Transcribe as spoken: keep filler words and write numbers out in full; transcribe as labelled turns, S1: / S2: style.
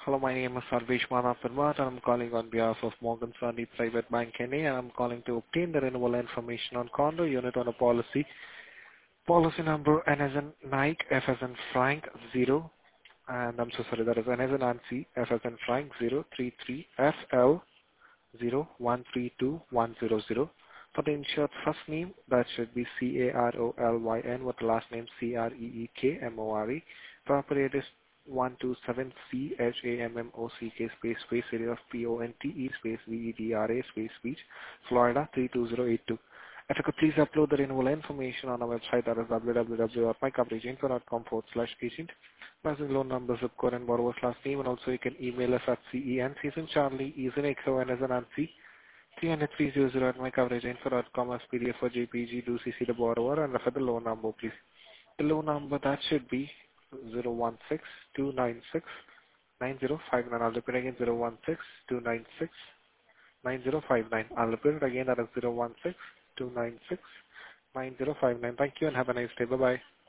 S1: Hello, my name is Sarvesh Manapinwat, and I'm calling on behalf of Morgan Stanley Private Bank N A, and I'm calling to obtain the renewal information on condo unit on a policy. Policy number N as in Nike, F as in Frank, zero, and I'm so sorry, that is N as in Nancy, F as in Frank, zero three three F L zero one three two one zero zero. For the insured first name, that should be C A R O L Y N with the last name C R E E K M O R E. Property address one two seven C H A M M O C K space space area of P O N T E space V E D R A space Beach, Florida three two zero eight two. If you could please upload the renewal information on our website, that is w w w dot my coverage info dot com forward slash agent. Passing loan number, zip code, and borrower's last name, and also you can email us at CENC as in Charlie, E as in Echo, and as in Nancy, three hundred three hundred at my coverage info dot com as P D F or J P G. Do C C the borrower and refer the loan number, please. The loan number that should be zero one six two nine six nine zero five nine. I'll repeat again, zero one six two nine six nine zero five nine. I'll repeat it again, that is zero one six two nine six nine zero five nine. Thank you and have a nice day. Bye-bye.